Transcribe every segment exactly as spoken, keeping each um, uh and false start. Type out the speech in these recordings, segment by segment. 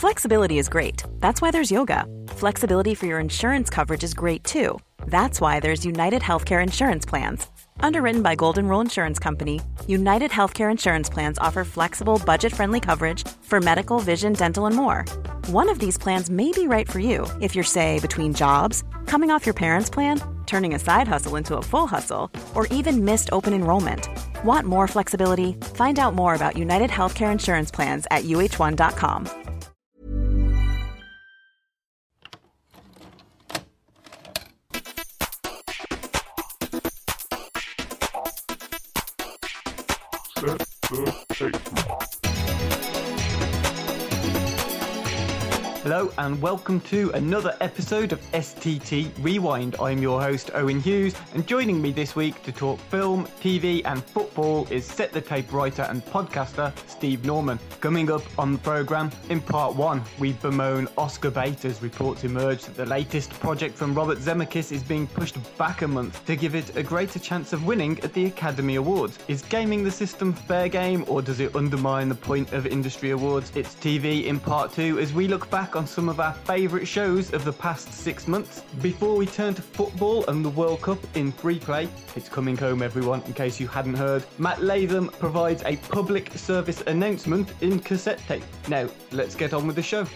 Flexibility is great. That's why there's yoga. Flexibility for your insurance coverage is great too. That's why there's United Healthcare Insurance Plans. Underwritten by Golden Rule Insurance Company, United Healthcare Insurance Plans offer flexible, budget-friendly coverage for medical, vision, dental, and more. One of these plans may be right for you if you're, say, between jobs, coming off your parents' plan, turning a side hustle into a full hustle, or even missed open enrollment. Want more flexibility? Find out more about United Healthcare Insurance Plans at U H one dot com. Hello and welcome to another episode of S T T Rewind. I'm your host Owen Hughes, and joining me this week to talk film, T V and football is Set the Tape writer and podcaster Steve Norman. Coming up on the programme, in part one, we bemoan Oscar bait as reports emerge that the latest project from Robert Zemeckis is being pushed back a month to give it a greater chance of winning at the Academy Awards. Is gaming the system fair game, or does it undermine the point of industry awards? It's T V in part two as we look back on some of our favourite shows of the past six months. Before we turn to football and the World Cup in free play, it's coming home everyone, in case you hadn't heard. Matt Latham provides a public service announcement in cassette tape. Now, let's get on with the show.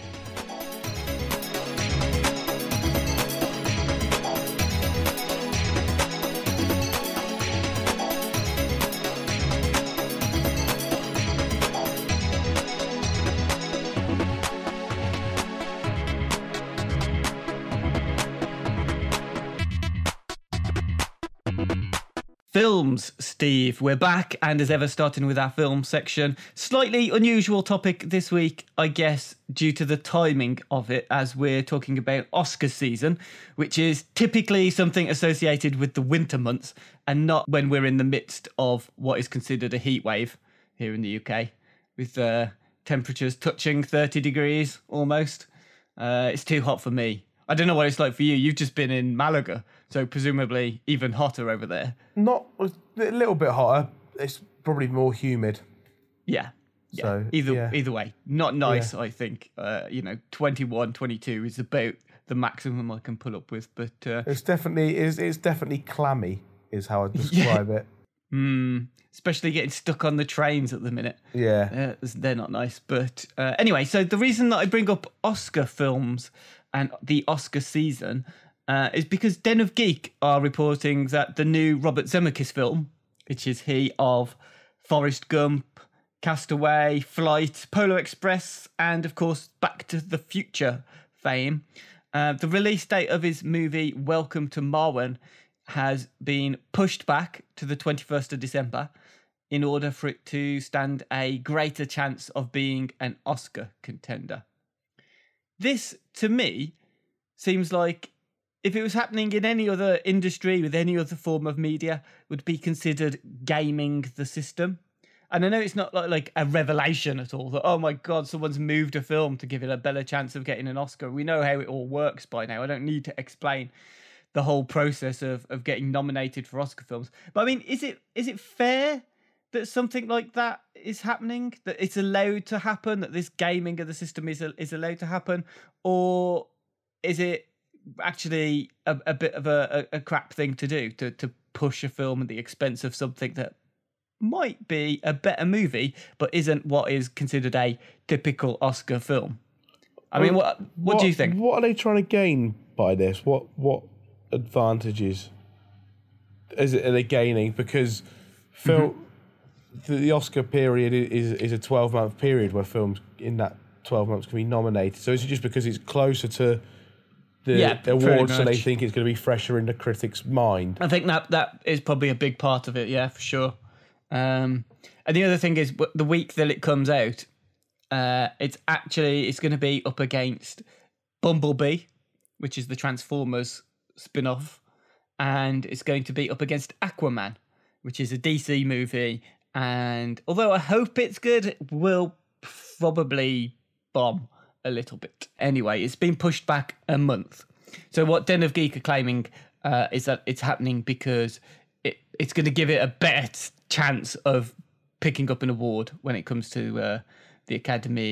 Films, Steve. We're back, and as ever, starting with our film section. Slightly unusual topic this week, I guess, due to the timing of it, as we're talking about Oscar season, which is typically something associated with the winter months, and not when we're in the midst of what is considered a heat wave here in the U K, with uh, temperatures touching thirty degrees almost. Uh, it's too hot for me. I don't know what it's like for you. You've just been in Malaga, so presumably even hotter over there. Not a little bit hotter. It's probably more humid. Yeah. Yeah. So, either yeah. either way, not nice. Yeah. I think. Uh, you know, twenty-one, twenty-two is about the maximum I can put up with. But uh, it's definitely is it's definitely clammy, is how I describe yeah. it. Mm, especially getting stuck on the trains at the minute. Yeah, uh, they're not nice. But uh, anyway, so the reason that I bring up Oscar films and the Oscar season uh, is because Den of Geek are reporting that the new Robert Zemeckis film, which is he of Forrest Gump, Castaway, Flight, Polar Express, and of course Back to the Future fame, uh, the release date of his movie Welcome to Marwen has been pushed back to the twenty-first of December in order for it to stand a greater chance of being an Oscar contender. This, to me, seems like if it was happening in any other industry with any other form of media, would be considered gaming the system. And I know it's not like, like a revelation at all that, oh my God, someone's moved a film to give it a better chance of getting an Oscar. We know how it all works by now. I don't need to explain the whole process of, of getting nominated for Oscar films. But I mean, is it is it fair that something like that is happening, that it's allowed to happen, that this gaming of the system is is allowed to happen? Or is it actually a, a bit of a, a, a crap thing to do, to, to push a film at the expense of something that might be a better movie, but isn't what is considered a typical Oscar film? I mean, what what, what do you think? What are they trying to gain by this? What what advantages is it, are they gaining? Because film... Mm-hmm. The Oscar period is is a twelve-month period where films in that twelve months can be nominated. So is it just because it's closer to the yeah, awards, so they think it's going to be fresher in the critic's mind? I think that that is probably a big part of it, yeah, for sure. Um, and the other thing is, the week that it comes out, uh, it's actually it's going to be up against Bumblebee, which is the Transformers spin-off, and it's going to be up against Aquaman, which is a D C movie. And although I hope it's good, it will probably bomb a little bit. Anyway, it's been pushed back a month. So what Den of Geek are claiming uh, is that it's happening because it, it's going to give it a better t- chance of picking up an award when it comes to uh, the Academy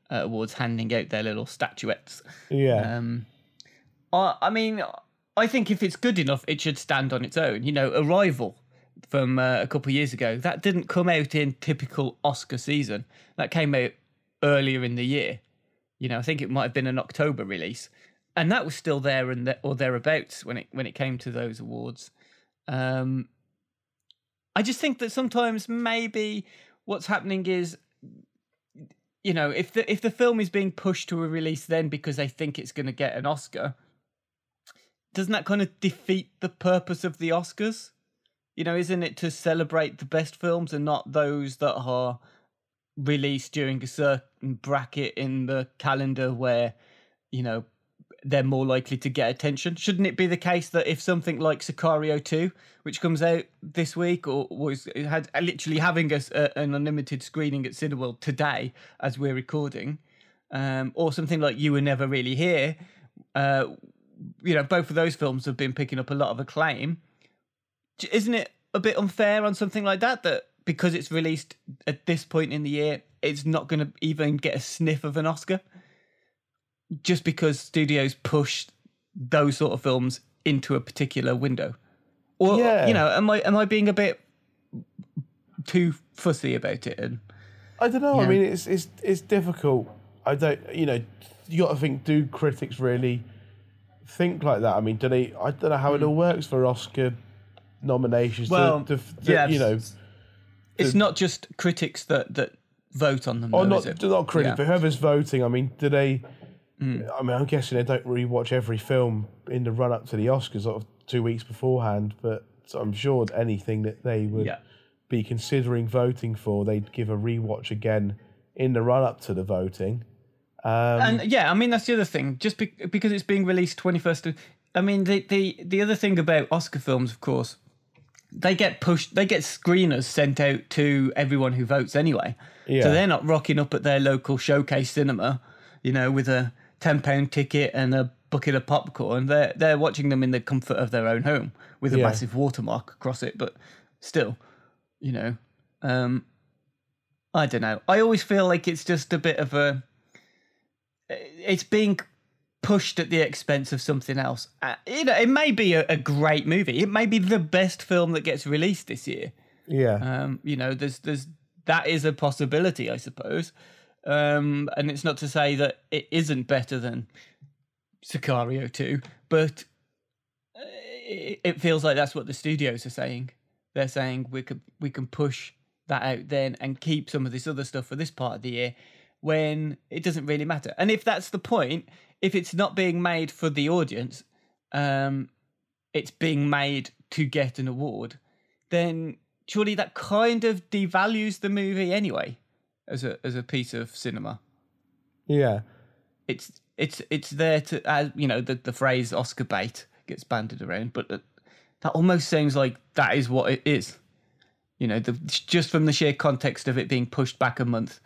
uh, awards, handing out their little statuettes. Yeah. Um, I, I mean, I think if it's good enough, it should stand on its own. You know, Arrival from uh, a couple of years ago, that didn't come out in typical Oscar season. That came out earlier in the year. You know, I think it might have been an October release, and that was still there and there, or thereabouts when it when it came to those awards. Um, I just think that sometimes maybe what's happening is, you know, if the if the film is being pushed to a release then because they think it's going to get an Oscar, doesn't that kind of defeat the purpose of the Oscars? You know, isn't it to celebrate the best films and not those that are released during a certain bracket in the calendar where, you know, they're more likely to get attention? Shouldn't it be the case that if something like Sicario two, which comes out this week, or was had literally having a, a, an unlimited screening at Cineworld today as we're recording, um, or something like You Were Never Really Here, uh, you know, both of those films have been picking up a lot of acclaim. Isn't it a bit unfair on something like that, that because it's released at this point in the year, it's not going to even get a sniff of an Oscar? Just because studios push those sort of films into a particular window? Or, Yeah. you know, am I am I being a bit too fussy about it? And I don't know. Yeah. I mean, it's it's it's difficult. I don't. You know, you got to think. Do critics really think like that? I mean, do they? I don't know how it all works for Oscar nominations. Well, to, to, to, yeah, you know, it's to- not just critics that, that vote on them. or though, not is it? not critics, Yeah. but whoever's voting. I mean, do they? Mm. I mean, I'm guessing they don't really watch every film in the run up to the Oscars, sort of two weeks beforehand. But I'm sure anything that they would Yeah. be considering voting for, they'd give a rewatch again in the run up to the voting. Um, And yeah, I mean, that's the other thing. Just be- because it's being released twenty-first of... I mean, the, the, the other thing about Oscar films, of course, they get pushed, they get screeners sent out to everyone who votes anyway. Yeah. So they're not rocking up at their local showcase cinema, you know, with a ten pound ticket and a bucket of popcorn. They're, they're watching them in the comfort of their own home with a Yeah. massive watermark across it. But still, you know, um, I don't know. I always feel like it's just a bit of a... It's being pushed at the expense of something else. Uh, you know, it may be a, a great movie. It may be the best film that gets released this year. yeah. Um, you know, there's there's that is a possibility, I suppose. Um, and it's not to say that it isn't better than Sicario two, but it, it feels like that's what the studios are saying. They're saying we could we can push that out then and keep some of this other stuff for this part of the year, when it doesn't really matter. And if that's the point, if it's not being made for the audience, um, it's being made to get an award, then surely that kind of devalues the movie anyway as a as a piece of cinema. Yeah. It's it's it's there to, as you know, the the phrase Oscar bait gets bandied around, but that, that almost seems like that is what it is. You know, the, just from the sheer context of it being pushed back a month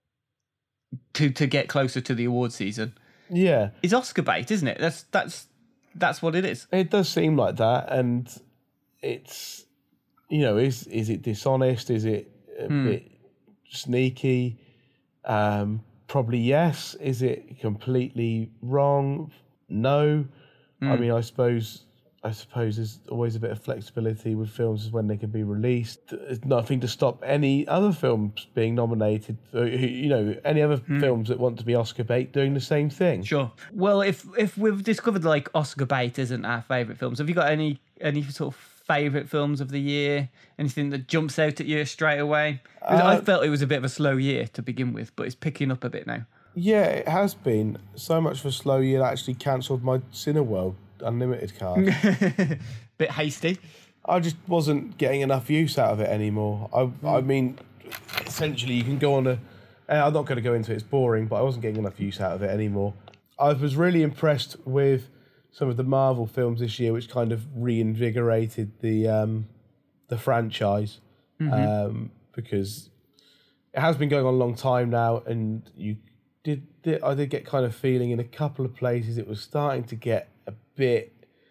to to get closer to the award season, Yeah. is Oscar bait, isn't it? That's that's that's what it is. It does seem like that, and it's, you know, is is it dishonest? Is it a Hmm. bit sneaky? Um, probably yes. Is it completely wrong? No. I Hmm. mean, I suppose I suppose there's always a bit of flexibility with films as when they can be released. There's nothing to stop any other films being nominated. uh, You know, any other films that want to be Oscar bait doing the same thing. Sure. Well, if if we've discovered like Oscar bait isn't our favourite films, have you got any any sort of favourite films of the year? Anything that jumps out at you straight away? 'Cause I Uh, felt it was a bit of a slow year to begin with, but it's picking up a bit now. Yeah, it has been so much for a slow year. I actually cancelled my Cineworld Unlimited card. Bit hasty. I just wasn't getting enough use out of it anymore. I, I mean, essentially, you can go on a. and I'm not going to go into it; it's boring. But I wasn't getting enough use out of it anymore. I was really impressed with some of the Marvel films this year, which kind of reinvigorated the um, the franchise, um, because it has been going on a long time now, and you did, did. I did get kind of feeling in a couple of places it was starting to get a bit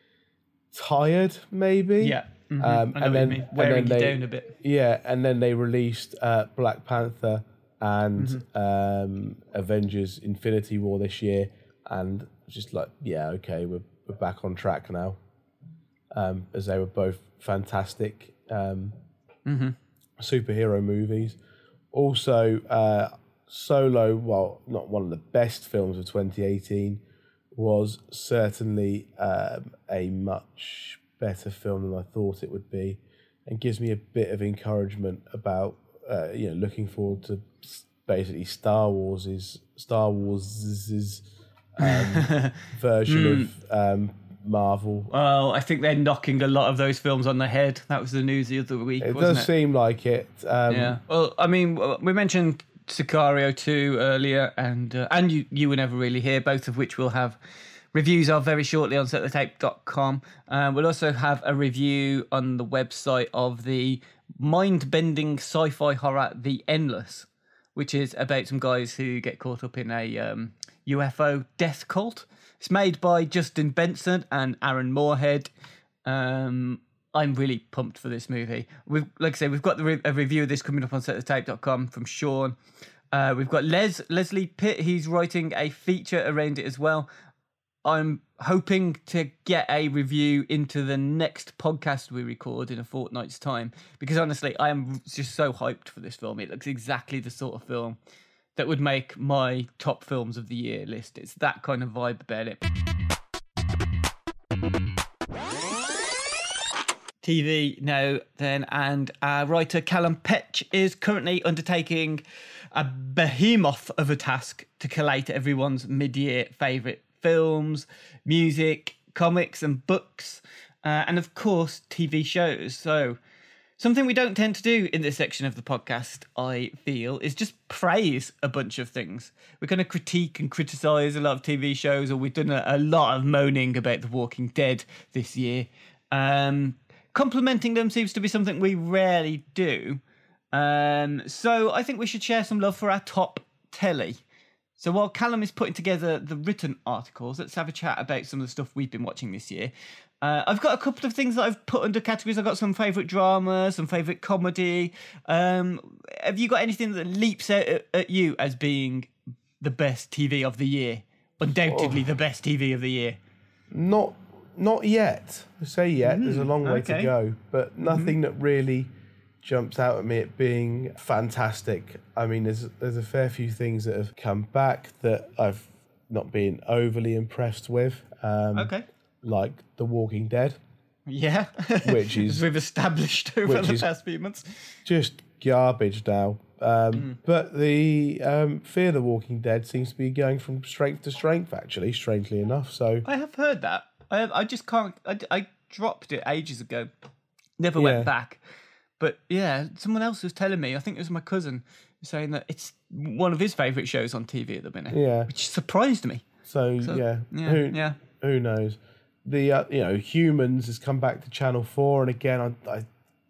tired, maybe. Yeah. Mhm. Um, I know and what then, you mean. and Wearing then you they, down a bit. yeah, and then they released uh, Black Panther and Mm-hmm. um, Avengers Infinity War this year, and just like, yeah, okay, we're, we're back on track now, um, as they were both fantastic um, Mm-hmm. superhero movies. Also, uh, Solo, well, not one of the best films of twenty eighteen, was certainly um, a much better film than I thought it would be, and gives me a bit of encouragement about uh, you know, looking forward to basically Star Wars's Star Wars's um, version of um, Marvel. Well, I think they're knocking a lot of those films on the head. That was the news the other week, It wasn't does it? seem like it. Um, Yeah. Well, I mean, we mentioned Sicario two earlier, and uh, and you you were never really here, both of which we'll have reviews of very shortly on set the tape dot com. Um, we'll also have a review on the website of the mind-bending sci-fi horror The Endless, which is about some guys who get caught up in a um, U F O death cult. It's made by Justin Benson and Aaron Moorhead. Um, I'm really pumped for this movie. We've, like I say, we've got the re- a review of this coming up on set the tape dot com from Sean. Uh, we've got Les Leslie Pitt. He's writing a feature around it as well. I'm hoping to get a review into the next podcast we record in a fortnight's time, because honestly, I am just so hyped for this film. It looks exactly the sort of film that would make my top films of the year list. It's that kind of vibe about it. T V now then, and our writer Callum Petch is currently undertaking a behemoth of a task to collate everyone's mid-year favourite films, music, comics and books, uh, and of course T V shows. So something we don't tend to do in this section of the podcast, I feel, is just praise a bunch of things. We're going to critique and criticise a lot of T V shows, or we've done a, a lot of moaning about The Walking Dead this year. Um, complimenting them seems to be something we rarely do. Um, so I think we should share some love for our top telly. So while Callum is putting together the written articles, let's have a chat about some of the stuff we've been watching this year. Uh, I've got a couple of things that I've put under categories. I've got some favourite drama, some favourite comedy. Um, have you got anything that leaps out at, at you as being the best T V of the year? Undoubtedly Oh. the best T V of the year. Not not yet. I say yet. There's a long way okay. to go, but nothing that really jumps out at me at being fantastic. I mean, there's there's a fair few things that have come back that I've not been overly impressed with. Um, Okay. Like The Walking Dead, Yeah. Which is- As we've established over which the is- past few months. just garbage now. Um, Mm. But the um, Fear the Walking Dead seems to be going from strength to strength, actually, strangely enough. So I have heard that. I I just can't. I, I dropped it ages ago. Never Yeah. went back. But yeah, someone else was telling me. I think it was my cousin saying that it's one of his favourite shows on T V at the minute. Yeah. which surprised me. So, So, yeah, yeah, who yeah. who knows? The uh, you know Humans has come back to Channel Four, and again I, I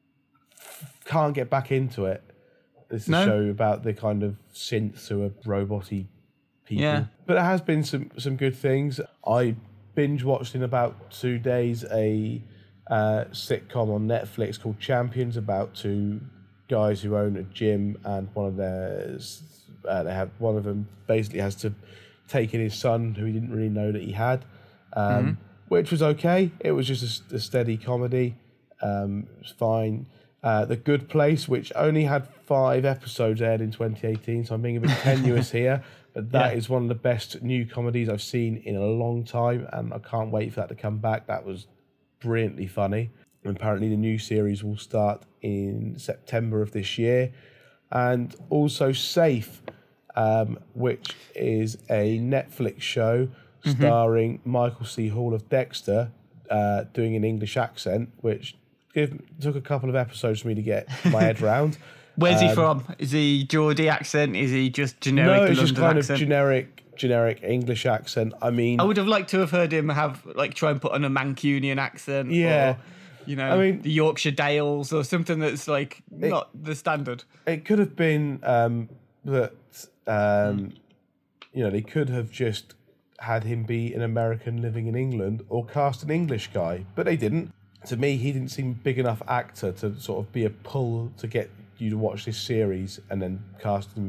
can't get back into it. It's a No? show about the kind of synths who are roboty people. Yeah. But it has been some some good things. I binge watched in about two days a uh, sitcom on Netflix called Champions about two guys who own a gym, and one of theirs uh, they have one of them basically has to take in his son who he didn't really know that he had, um, Mm-hmm. which was okay. It was just a s- a, steady comedy. Um, it was fine. Uh, The Good Place, which only had five episodes aired in twenty eighteen, so I'm being a bit tenuous here, but that Yeah. is one of the best new comedies I've seen in a long time, and I can't wait for that to come back. That was brilliantly funny. And apparently the new series will start in September of this year. And also Safe, um, which is a Netflix show starring Michael C. Hall of Dexter, uh, doing an English accent, which give, took a couple of episodes for me to get my head round. Where's he Um, from? Is he Geordie accent? Is he just generic No, London it's just kind accent? of generic, generic English accent. I mean, I would have liked to have heard him have like try and put on a Mancunian accent. Yeah. Or, you know, I mean- the Yorkshire Dales or something that's like not the standard. it could have been um, that um, you know they could have just had him be an American living in England or cast an English guy, but they didn't. To me, he didn't seem a big enough actor to sort of be a pull to get you to watch this series and then cast him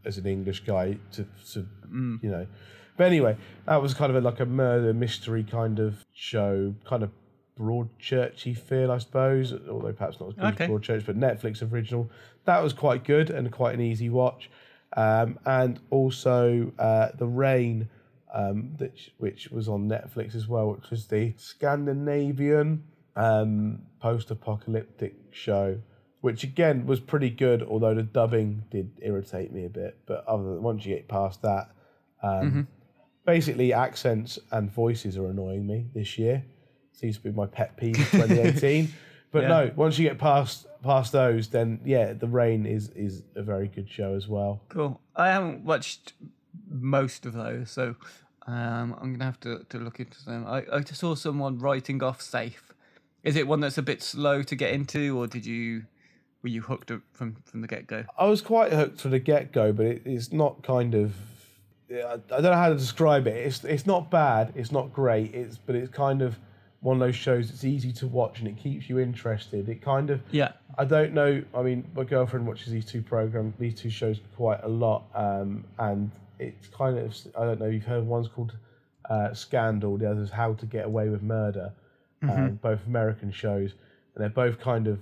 as an English guy to, to mm. you know. But anyway, that was kind of a, like a murder mystery kind of show, kind of Broadchurchy feel, I suppose, although perhaps not as good okay. as Broadchurch, but Netflix original. That was quite good and quite an easy watch. Um, and also uh, The Rain, um, which, which was on Netflix as well, which was the Scandinavian um, post-apocalyptic show, which again was pretty good, although the dubbing did irritate me a bit. But other than once you get past that, um, mm-hmm. basically accents and voices are annoying me this year. Seems to be my pet peeve of twenty eighteen. But yeah. no, once you get past past those, then yeah, The Rain is is a very good show as well. Cool. I haven't watched most of those, so um, I'm gonna have to, to look into them. I, I just saw someone writing off Safe. Is it one that's a bit slow to get into, or did you were you hooked up from, from the get go? I was quite hooked from the get go, but it, it's not kind of. I don't know how to describe it. It's it's not bad. It's not great. It's but it's kind of one of those shows that's easy to watch and it keeps you interested. It kind of, yeah. I don't know. I mean, my girlfriend watches these two programs, these two shows quite a lot, um, and it's kind of, I don't know. You've heard one's called uh, Scandal, the other's How to Get Away with Murder. Mm-hmm. Um, both American shows, and they're both kind of,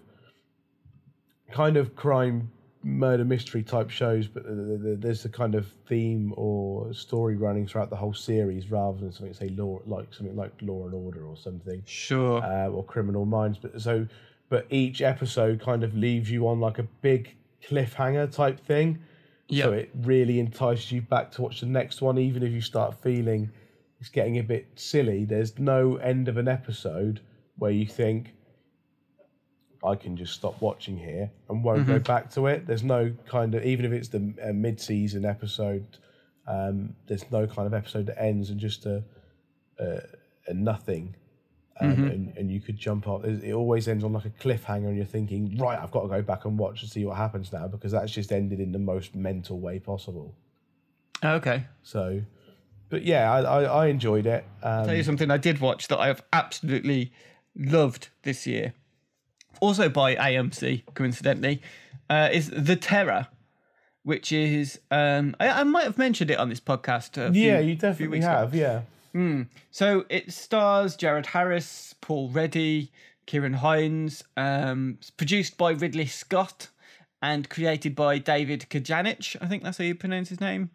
kind of crime, murder mystery type shows, but there's a kind of theme or story running throughout the whole series rather than something say law like something like Law and Order or something, sure, uh, or Criminal Minds. But so, but each episode kind of leaves you on like a big cliffhanger type thing. Yep. So it really entices you back to watch the next one, even if you start feeling it's getting a bit silly. There's no end of an episode where you think, I can just stop watching here and won't mm-hmm. go back to it. There's no kind of, even if it's the uh, mid-season episode, um, there's no kind of episode that ends and just a, a, a nothing. Um, mm-hmm. and, and you could jump off. It always ends on like a cliffhanger and you're thinking, right, I've got to go back and watch and see what happens now, because that's just ended in the most mental way possible. Okay. So, but yeah, I, I, I enjoyed it. Um, I'll tell you something I did watch that I've absolutely loved this year. Also by A M C, coincidentally, uh, is The Terror, which is... Um, I, I might have mentioned it on this podcast. A few, yeah, you definitely have, ago. yeah. Mm. So it stars Jared Harris, Paul Reddy, Kieran Hines. Um, it's produced by Ridley Scott and created by David Kajanich. I think that's how you pronounce his name.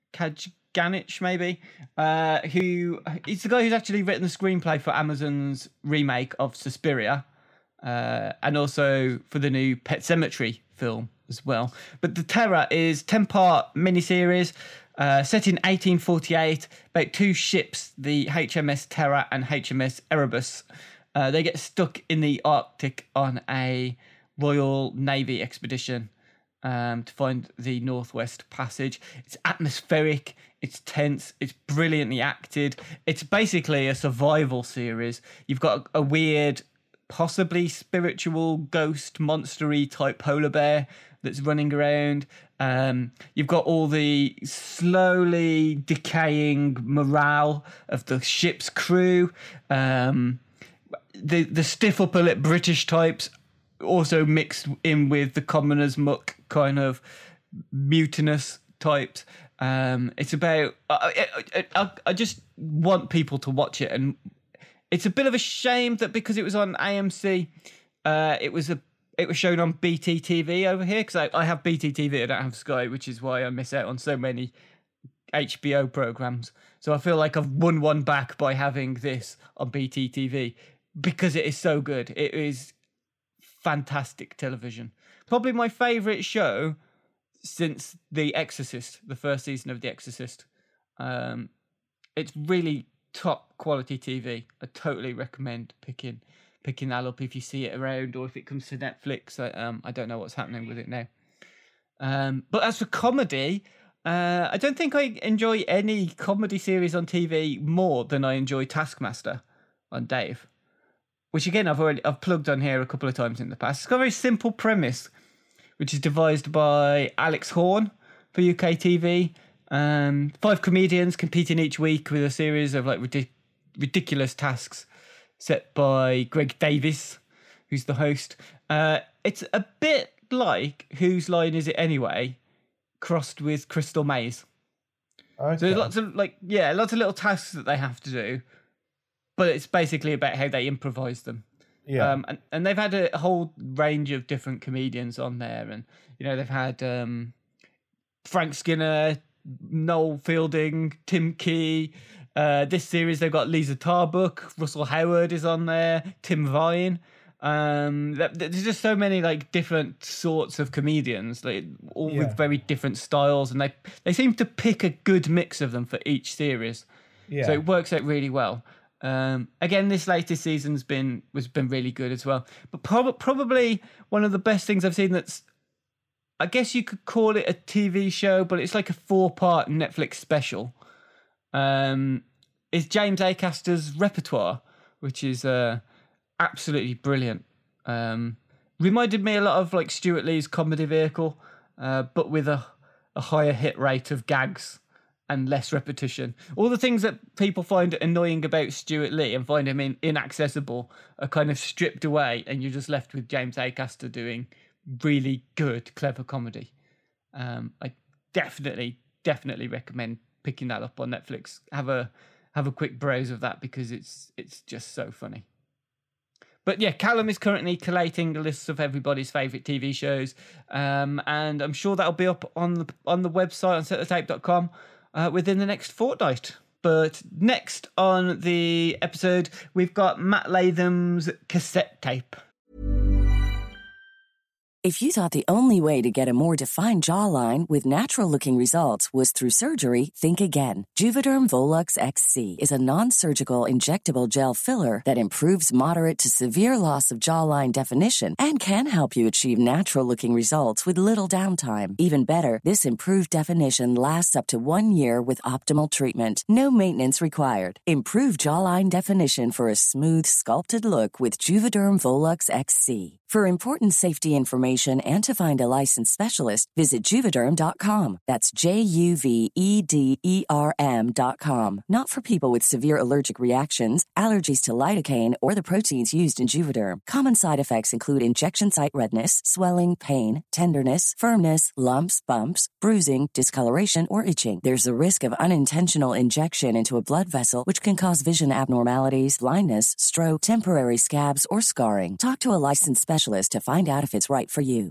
Kajanich, maybe. Uh, who he's the guy who's actually written the screenplay for Amazon's remake of Suspiria. Uh, and also for the new Pet Sematary film as well. But The Terror is ten-part miniseries uh, set in eighteen forty-eight about two ships, the H M S Terror and H M S Erebus. Uh, they get stuck in the Arctic on a Royal Navy expedition um, to find the Northwest Passage. It's atmospheric, it's tense, it's brilliantly acted. It's basically a survival series. You've got a, a weird... possibly spiritual ghost monstery type polar bear that's running around. Um, you've got all the slowly decaying morale of the ship's crew. Um, the the stiff upper lip British types also mixed in with the commoner's muck kind of mutinous types. Um, it's about... I, I, I, I just want people to watch it, and it's a bit of a shame that because it was on A M C, uh, it was a it was shown on B T T V over here, because I, I have B T T V, I don't have Sky, which is why I miss out on so many H B O programs. So I feel like I've won one back by having this on B T T V, because it is so good. It is fantastic television. Probably my favourite show since The Exorcist, the first season of The Exorcist. Um, it's really top quality T V. I totally recommend picking picking that up if you see it around, or if it comes to Netflix. I, um, I don't know what's happening with it now. Um, but as for comedy, uh, I don't think I enjoy any comedy series on T V more than I enjoy Taskmaster on Dave, which again I've already I've plugged on here a couple of times in the past. It's got a very simple premise, which is devised by Alex Horn for U K T V. Um, five comedians competing each week with a series of like ridic- ridiculous tasks set by Greg Davis, who's the host. Uh, it's a bit like Whose Line Is It Anyway, crossed with Crystal Maze. Okay. So there's lots of like yeah, lots of little tasks that they have to do, but it's basically about how they improvise them. Yeah. Um, and, and they've had a whole range of different comedians on there, and you know they've had um, Frank Skinner, Noel Fielding, Tim Key. Uh, this series they've got Lisa Tarbuck, Russell Howard is on there, Tim Vine. Um, there's just so many like different sorts of comedians, like all Yeah. with very different styles, and they they seem to pick a good mix of them for each series. Yeah. So it works out really well. Um, again, this latest season's been was been really good as well. But prob- probably one of the best things I've seen that's, I guess you could call it a T V show, but it's like a four-part Netflix special. Um, is James Acaster's Repertoire, which is uh, absolutely brilliant. Um, reminded me a lot of like Stuart Lee's Comedy Vehicle, uh, but with a, a higher hit rate of gags and less repetition. All the things that people find annoying about Stuart Lee and find him in, inaccessible are kind of stripped away, and you're just left with James Acaster doing really good, clever comedy. Um, I definitely, definitely recommend picking that up on Netflix. Have a have a quick browse of that because it's it's just so funny. But yeah, Callum is currently collating the lists of everybody's favourite T V shows, um, and I'm sure that'll be up on the on the website on set the tape dot com uh, within the next fortnight. But next on the episode, we've got Matt Latham's cassette tape. If you thought the only way to get a more defined jawline with natural-looking results was through surgery, think again. Juvederm Volux X C is a non-surgical injectable gel filler that improves moderate to severe loss of jawline definition and can help you achieve natural-looking results with little downtime. Even better, this improved definition lasts up to one year with optimal treatment. No maintenance required. Improve jawline definition for a smooth, sculpted look with Juvederm Volux X C. For important safety information and to find a licensed specialist, visit Juvederm dot com. That's J U V E D E R M dot com. Not for people with severe allergic reactions, allergies to lidocaine, or the proteins used in Juvederm. Common side effects include injection site redness, swelling, pain, tenderness, firmness, lumps, bumps, bruising, discoloration, or itching. There's a risk of unintentional injection into a blood vessel, which can cause vision abnormalities, blindness, stroke, temporary scabs, or scarring. Talk to a licensed specialist to find out if it's right for you.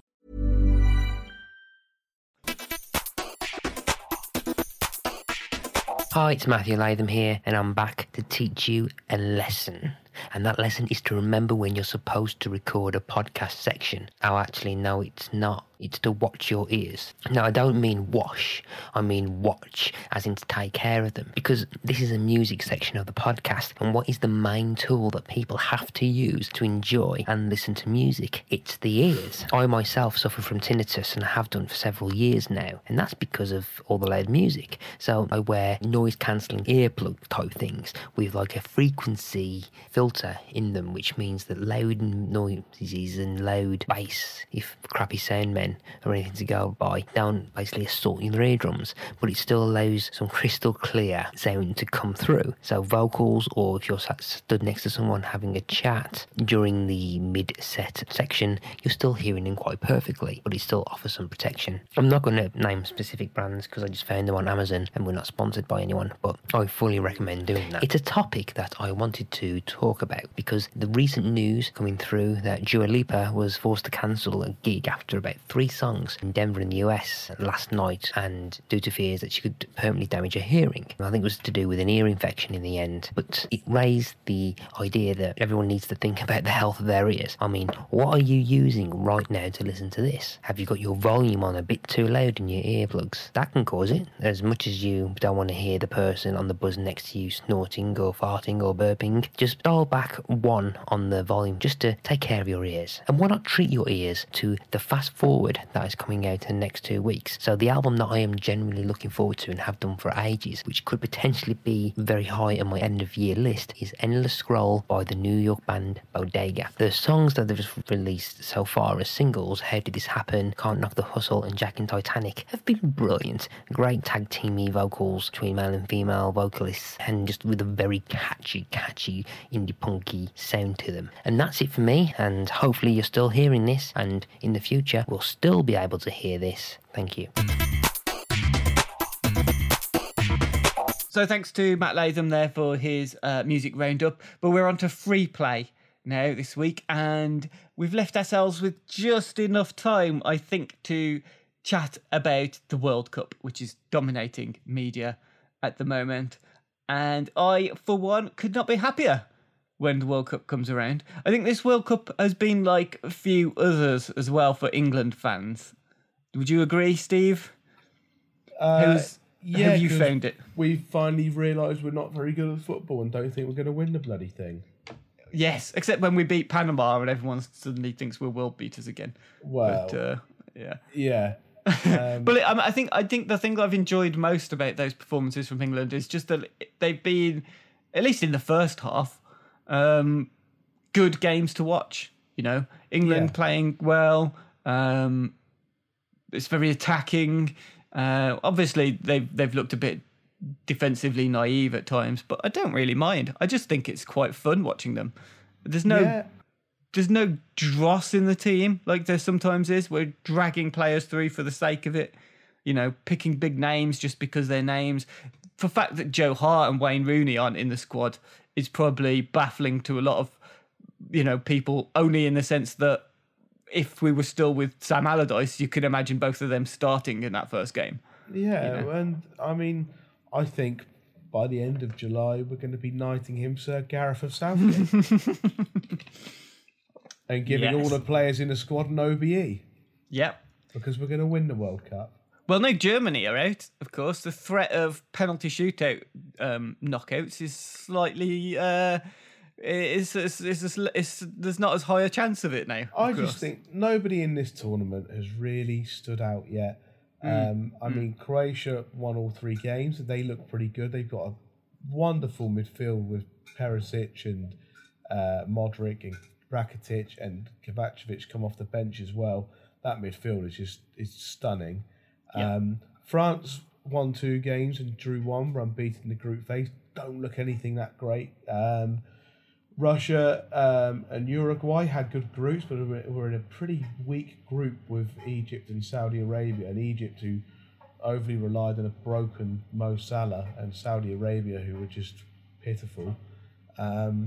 Hi, it's Matthew Latham here, and I'm back to teach you a lesson. And that lesson is to remember when you're supposed to record a podcast section. Oh, actually, no, it's not. It's to watch your ears. Now, I don't mean wash. I mean watch, as in to take care of them. Because this is a music section of the podcast, and what is the main tool that people have to use to enjoy and listen to music? It's the ears. I myself suffer from tinnitus, and I have done for several years now, and that's because of all the loud music. So I wear noise-cancelling earplug type things with like a frequency filter in them, which means that loud noises and loud bass, if crappy sound men or anything to go by, don't basically assault your eardrums, but it still allows some crystal clear sound to come through. So vocals, or if you're sat stood next to someone having a chat during the mid-set section, you're still hearing them quite perfectly, but it still offers some protection. I'm not going to name specific brands because I just found them on Amazon and we're not sponsored by anyone, but I fully recommend doing that. It's a topic that I wanted to talk about because the recent news coming through that Dua Lipa was forced to cancel a gig after about three songs in Denver in the U S last night, and due to fears that she could permanently damage her hearing. I think it was to do with an ear infection in the end, but it raised the idea that everyone needs to think about the health of their ears. I mean, what are you using right now to listen to this? Have you got your volume on a bit too loud in your earplugs? That can cause it, as much as you don't want to hear the person on the bus next to you snorting or farting or burping. Just dial back one on the volume just to take care of your ears. And why not treat your ears to the Fast Forward that is coming out in the next two weeks? So the album that I am genuinely looking forward to and have done for ages, which could potentially be very high on my end of year list, is Endless Scroll by the New York band Bodega. The songs that they've released so far as singles, How Did This Happen, Can't Knock the Hustle and Jack and Titanic, have been brilliant. Great tag teamy vocals between male and female vocalists, and just with a very catchy, catchy indie punky sound to them. And that's it for me, and hopefully you're still hearing this, and in the future we'll still be able to hear this. Thank you. So thanks to Matt Latham there for his uh, music roundup. But we're on to free play now this week, and we've left ourselves with just enough time, I think, to chat about the World Cup, which is dominating media at the moment. And I, for one, could not be happier when the World Cup comes around. I think this World Cup has been like a few others as well for England fans. Would you agree, Steve? Uh, How's, yeah, have you 'cause found it? We finally realised we're not very good at football and don't think we're going to win the bloody thing. Yes, except when we beat Panama and everyone suddenly thinks we're world beaters again. Well, But, uh, yeah. yeah. Um, But it, I think I think the thing I've enjoyed most about those performances from England is just that they've been, at least in the first half, um, good games to watch. You know, England Yeah. playing well. Um, it's very attacking. Uh, obviously, they've they've looked a bit defensively naive at times, but I don't really mind. I just think it's quite fun watching them. There's no yeah. there's no dross in the team like there sometimes is. We're dragging players through for the sake of it, you know, picking big names just because they're names. The fact that Joe Hart and Wayne Rooney aren't in the squad is probably baffling to a lot of, you know, people, only in the sense that if we were still with Sam Allardyce, you could imagine both of them starting in that first game. Yeah, you know. and I mean, I think by the end of July, we're going to be knighting him Sir Gareth of Southgate. And giving Yes. all the players in the squad an O B E. Yep. Because we're going to win the World Cup. Well, no, Germany are out, of course. The threat of penalty shootout um, knockouts is slightly... Uh, is, is, is, is, is, there's not as high a chance of it now. I of just course. think nobody in this tournament has really stood out yet. Mm. Um, I mm. mean, Croatia won all three games and they look pretty good. They've got a wonderful midfield with Perisic and uh, Modric and Rakitic and Kovacevic come off the bench as well. That midfield is just is stunning. Yeah. Um, France won two games and drew one, were unbeaten in the group phase. Don't look anything that great. Um, Russia um, and Uruguay had good groups, but were in a pretty weak group with Egypt and Saudi Arabia. And Egypt, who overly relied on a broken Mo Salah, and Saudi Arabia, who were just pitiful. Um,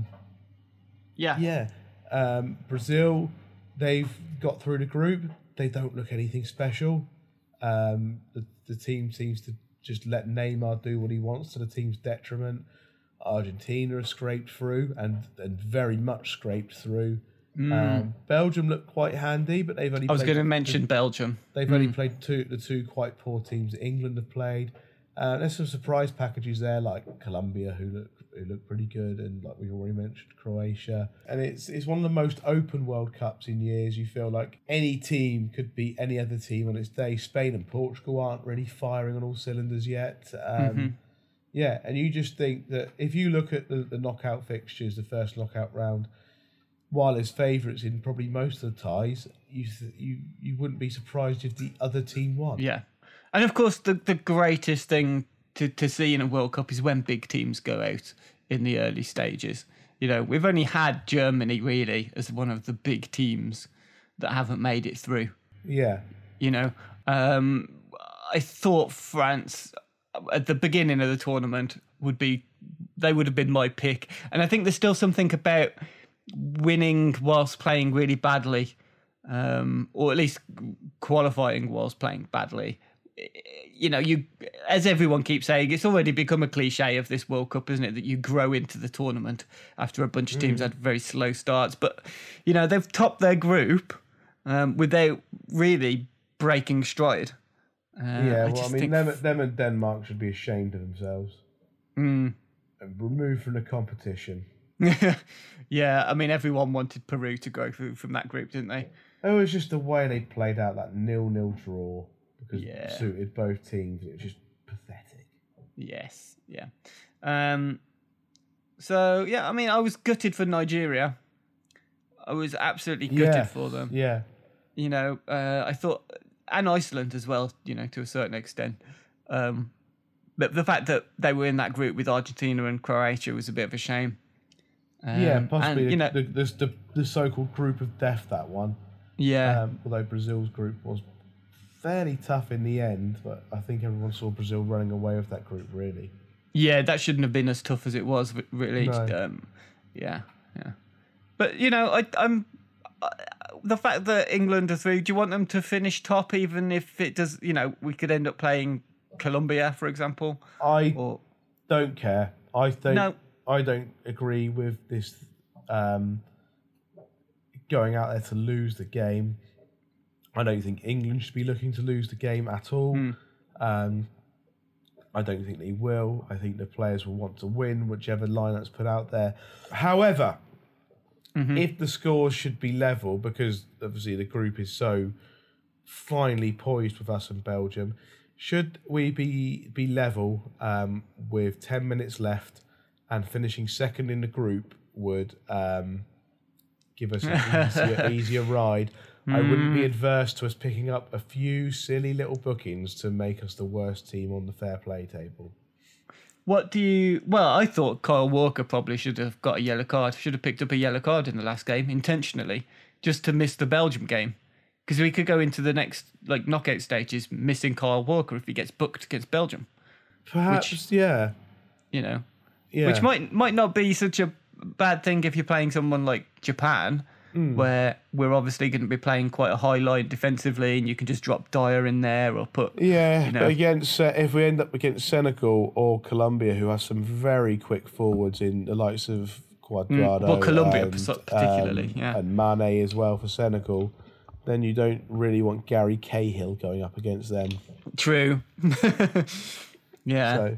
yeah. Yeah. Um, Brazil, they've got through the group. They don't look anything special. Um, the, the team seems to just let Neymar do what he wants to the team's detriment. Argentina are scraped through and, and very much scraped through. Mm. Um, Belgium look quite handy, but they've only I was played going to mention the, Belgium. They've mm. only played two the two quite poor teams that England have played. Uh, there's some surprise packages there, like Colombia, who look who look pretty good, and like we already mentioned, Croatia. And it's it's one of the most open World Cups in years. You feel like any team could beat any other team on its day. Spain and Portugal aren't really firing on all cylinders yet. Um, mm-hmm. Yeah, and you just think that if you look at the, the knockout fixtures, the first knockout round, while there's favourites in probably most of the ties, you you you wouldn't be surprised if the other team won. Yeah. And of course, the, the greatest thing to, to see in a World Cup is when big teams go out in the early stages. You know, we've only had Germany really as one of the big teams that haven't made it through. Yeah. You know, um, I thought France at the beginning of the tournament would be, they would have been my pick. And I think there's still something about winning whilst playing really badly, um, or at least qualifying whilst playing badly. You know, you, as everyone keeps saying, it's already become a cliche of this World Cup, isn't it? That you grow into the tournament after a bunch of teams mm. had very slow starts. But, you know, they've topped their group um, without really breaking stride. Uh, yeah, I well, I mean, think... them, them and Denmark should be ashamed of themselves. Mm. And removed from the competition. Yeah, I mean, everyone wanted Peru to go through from that group, didn't they? It was just the way they played out that nil-nil draw. Because yeah. it suited both teams. It was just pathetic. Yes, yeah. Um, so, yeah, I mean, I was gutted for Nigeria. I was absolutely gutted yeah. for them. Yeah. You know, uh, I thought, and Iceland as well, you know, to a certain extent. Um, but the fact that they were in that group with Argentina and Croatia was a bit of a shame. Um, yeah, possibly and, you the, know, the, the, the so-called group of death, that one. Yeah. Um, although Brazil's group was fairly tough in the end, but I think everyone saw Brazil running away with that group, really. Yeah, that shouldn't have been as tough as it was, really. No. Um, yeah, yeah. But, you know, I, I'm... Uh, the fact that England are through, do you want them to finish top even if it does, you know, we could end up playing Colombia, for example? I or, don't care. I think No. I don't agree with this um, going out there to lose the game. I don't think England should be looking to lose the game at all. Hmm. Um, I don't think they will. I think the players will want to win, whichever lineup's put out there. However, mm-hmm. if the scores should be level, because obviously the group is so finely poised with us and Belgium, should we be be level um, with ten minutes left and finishing second in the group would um, give us an easier, easier ride. I wouldn't be adverse to us picking up a few silly little bookings to make us the worst team on the fair play table. What do you... Well, I thought Kyle Walker probably should have got a yellow card, should have picked up a yellow card in the last game, intentionally, just to miss the Belgium game. Because we could go into the next like knockout stages missing Kyle Walker if he gets booked against Belgium. Perhaps, which, yeah. You know, yeah. which might might not be such a bad thing if you're playing someone like Japan, mm. where we're obviously going to be playing quite a high line defensively, and you can just drop Dyer in there or put... Yeah, you know, but against, uh, if we end up against Senegal or Colombia, who have some very quick forwards in the likes of Cuadrado... Mm, well, Colombia and, particularly, um, yeah. And Mane as well for Senegal, then you don't really want Gary Cahill going up against them. True. yeah. So,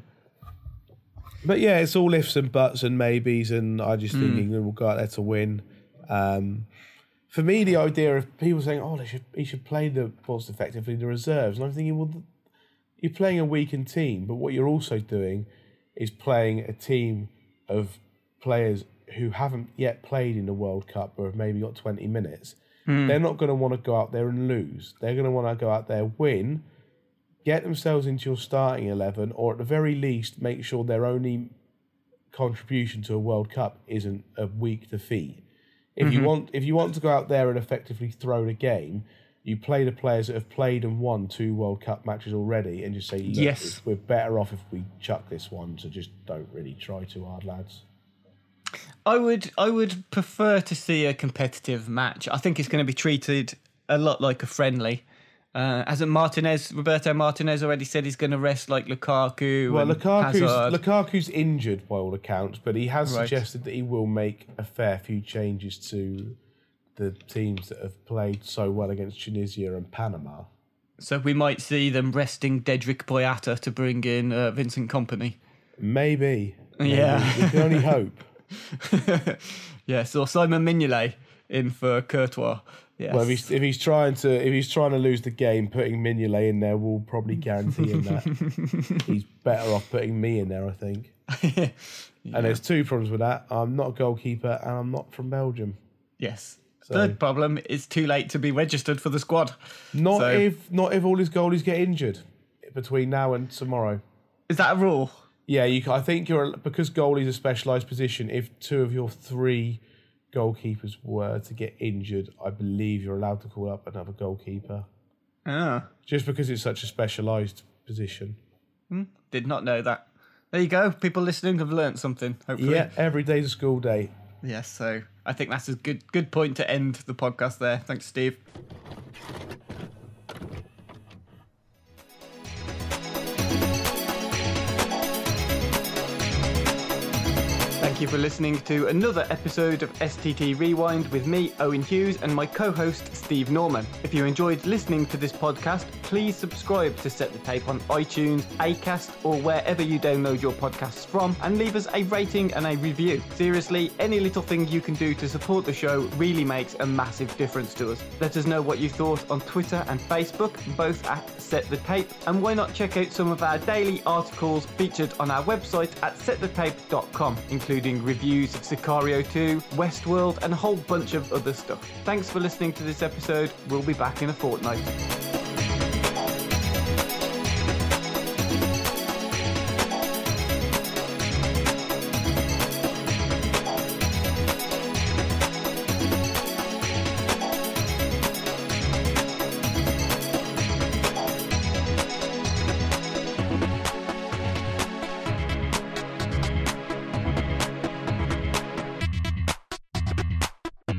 but yeah, it's all ifs and buts and maybes, and I just think mm. England will go out there to win. Um, for me, the idea of people saying, "Oh, they should, he should play the most effectively the reserves," and I'm thinking, well, you're playing a weakened team, but what you're also doing is playing a team of players who haven't yet played in the World Cup or have maybe got twenty minutes. Mm. They're not going to want to go out there and lose. They're going to want to go out there, win, get themselves into your starting eleven, or at the very least, make sure their only contribution to a World Cup isn't a weak defeat. If mm-hmm. you want, if you want to go out there and effectively throw the game, you play the players that have played and won two World Cup matches already, and just say, Look, yes, we're better off if we chuck this one. So just don't really try too hard, lads. I would I would prefer to see a competitive match. I think it's going to be treated a lot like a friendly. Uh, hasn't Martinez, Roberto Martinez already said he's going to rest like Lukaku well, and Lukaku's, Hazard? Lukaku's injured by all accounts, but he has right. suggested that he will make a fair few changes to the teams that have played so well against Tunisia and Panama. So we might see them resting Dedrick Boyata to bring in uh, Vincent Kompany. Maybe. Maybe. Yeah. We can only hope. Yes, or Simon Mignolet in for Courtois. Yes. Well, if he's, if he's trying to if he's trying to lose the game, putting Mignolet in there will probably guarantee him that. He's better off putting me in there, I think. yeah. And there's two problems with that. I'm not a goalkeeper, and I'm not from Belgium. Yes. So, Third problem, it's too late to be registered for the squad. Not so, if not if all his goalies get injured between now and tomorrow. Is that a rule? Yeah, you. I think you're because goalie's a specialised position. If two of your three goalkeepers were to get injured, I believe you're allowed to call up another goalkeeper. Ah. Just because it's such a specialised position. Hmm, did not know that. There you go. People listening have learnt something, hopefully. Yeah, every day's a school day. Yes, so I think that's a good good point to end the podcast there. Thanks, Steve. Thank you for listening to another episode of S T T Rewind with me, Owen Hughes, and my co-host, Steve Norman. If you enjoyed listening to this podcast, please subscribe to Set the Tape on iTunes, Acast, or wherever you download your podcasts from, and leave us a rating and a review. Seriously, any little thing you can do to support the show really makes a massive difference to us. Let us know what you thought on Twitter and Facebook, both at Set the Tape, and why not check out some of our daily articles featured on our website at set the tape dot com, including reviews of Sicario two, Westworld, and a whole bunch of other stuff. Thanks for listening to this episode. We'll be back in a fortnight.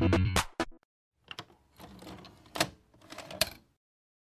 Bye.